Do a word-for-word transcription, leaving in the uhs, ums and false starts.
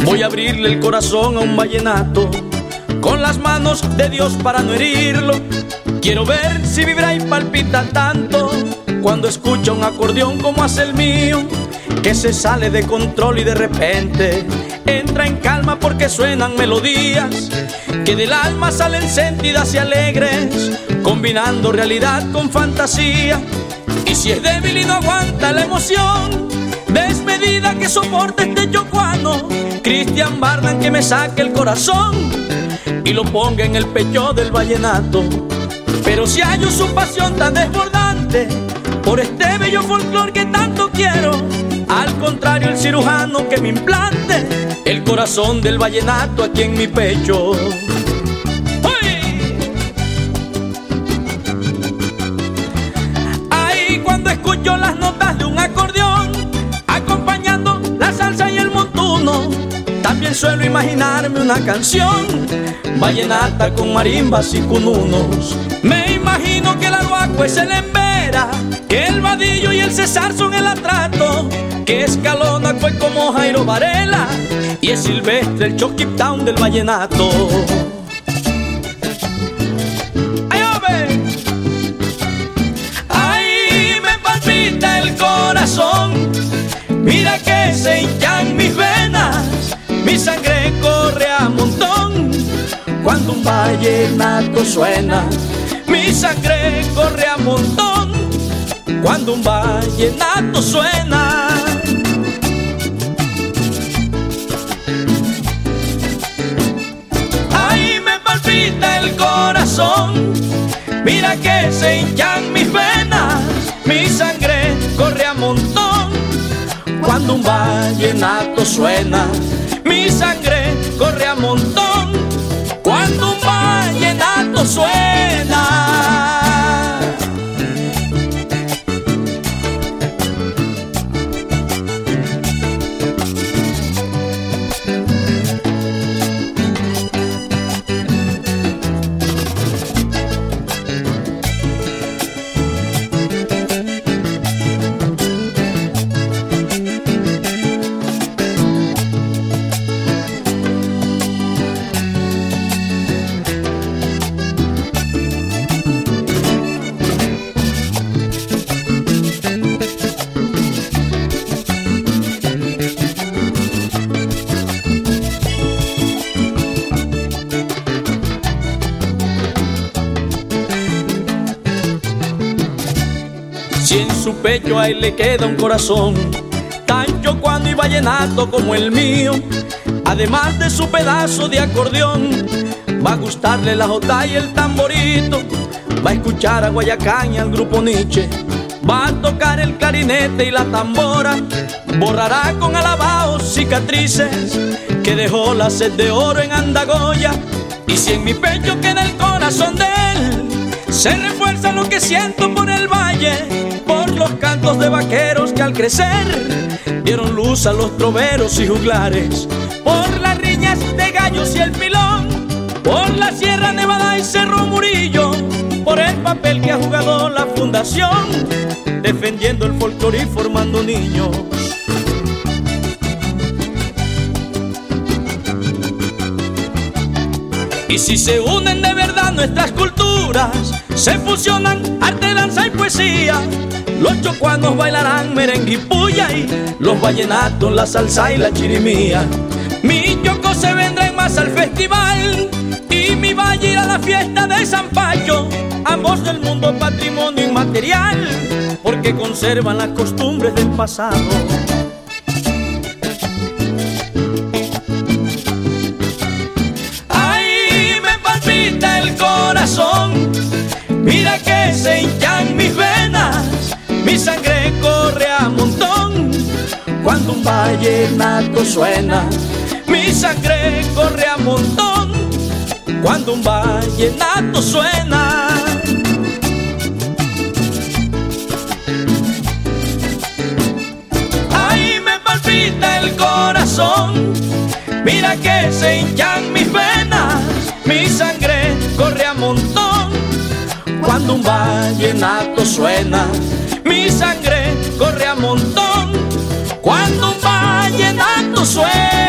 Voy a abrirle el corazón a un vallenato con las manos de Dios para no herirlo. Quiero ver si vibra y palpita tanto cuando escucha un acordeón como hace el mío, que se sale de control y de repente entra en calma porque suenan melodías que del alma salen sentidas y alegres, combinando realidad con fantasía. Y si es débil y no aguanta la emoción desmedida que soporta este chocuano, Cristian Bardan que me saque el corazón y lo ponga en el pecho del vallenato. Pero si hallo su pasión tan desbordante por este bello folclor que tanto quiero, al contrario el cirujano que me implante el corazón del vallenato aquí en mi pecho. ¡Uy! Ahí cuando escucho las notas de un acordeón acompañando la salsa y el montuno, también suelo imaginarme una canción vallenata con marimbas y cununos. Me imagino que el arhuaco es el embera, que el vadillo y el César son el atrato, que Escalona fue como Jairo Varela y es Silvestre el Chucky Town del vallenato. ¡Ay, hombre! ¡Ay, me palpita el corazón! Mira que se hinchan mis venas, mi sangre corre a montón cuando un vallenato suena. Mi sangre corre a montón cuando un vallenato suena. Ahí me palpita el corazón, mira que se hinchan mis venas, mi sangre corre a montón cuando un vallenato suena. Mi sangre corre a montón cuando un vallenato suena. Si en su pecho a él le queda un corazón tan chocuano y vallenato como el mío, además de su pedazo de acordeón, va a gustarle la jota y el tamborito, va a escuchar a Guayacán y al grupo Nietzsche, va a tocar el clarinete y la tambora, borrará con alabaos cicatrices que dejó la sed de oro en Andagoya. Y si en mi pecho queda el corazón de él, se refuerza lo que siento por el valle, por los cantos de vaqueros que al crecer dieron luz a los troveros y juglares, por las riñas de gallos y el pilón, por la Sierra Nevada y Cerro Murillo, por el papel que ha jugado la fundación, defendiendo el folclore y formando niños. Y si se unen de verdad nuestras culturas, se fusionan arte, danza y poesía, los chocuanos bailarán merengue y puya, y los vallenatos la salsa y la chirimía. Mi choco se vendrá en masa al festival y mi valle irá a la fiesta de San Pacho, ambos del mundo patrimonio inmaterial, porque conservan las costumbres del pasado. El corazón, mira que se hinchan mis venas, mi sangre corre a montón cuando un vallenato suena. Mi sangre corre a montón cuando un vallenato suena. Ahí me palpita el corazón, mira que se hinchan mis venas, mi sangre corre a montón cuando un vallenato suena. Mi sangre corre a montón cuando un vallenato suena.